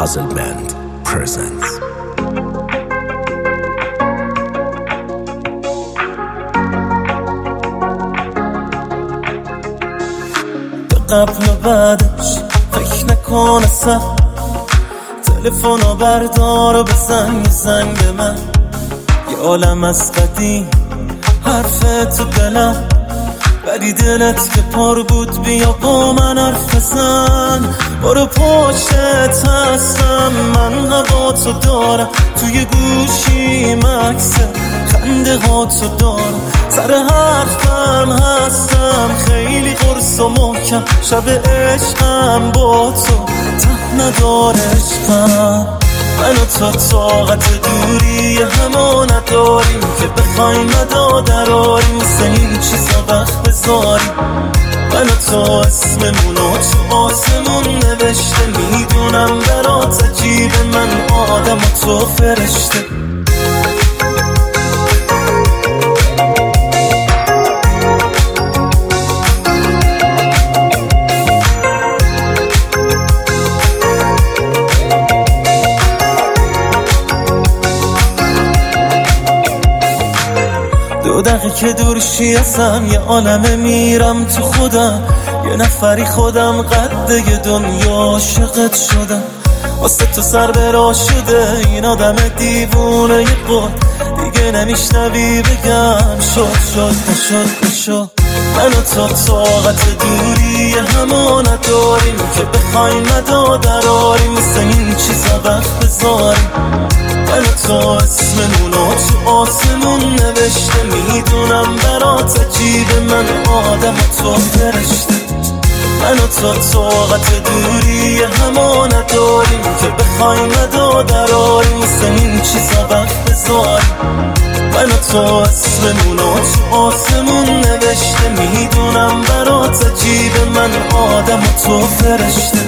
Puzzle Band presents. قبل و بعدش فکر نکن اصلا، تلفنو بردار و بزن یه زنگ به من. یه عالم از قدیم حرف تو دلم، ولی دلت که پر بود بیا با من حرف بزن. برو پشتت هستم، من هوا تو دارم، توی گوشی مکسه خنده ها تو دارم، سر حرفم هستم خیلی قرص و محکم. شب عشقم با تو ته نداره عشقم. من و تو طاقت دوری همه نداریم که بخوایم مدادراریم، مثل این چیزا وقت بذاریم. من و تو اسممونو تو آسمون نوشته، میدونم برات عجیبه، من آدم و تو فرشته. دو دقیقه که دورشی ازم یه عالمه میرم تو خودم، یه نفری خودم قده یه دنیا عاشقت شدم. واسه تو سر برا شده این آدم دیوونه یه قول، دیگه نمیشنوی بگم شد نشد. من و تو طاقت دوری همه نداریم که بخوایم مدادراریم، مثل این چیزا وقت بذاریم. من و تو اسممونو تو آسمون نوشته، میدونم برات عجیبه، من آدم و تو فرشته. من و تو طاقت دوری همه نداریم که بخوایم مدادراریم، مثل این چیزا وقت بذاریم. من و تو اسممونو تو آسمون نوشته، میدونم برات عجیبه، من آدم و تو فرشته.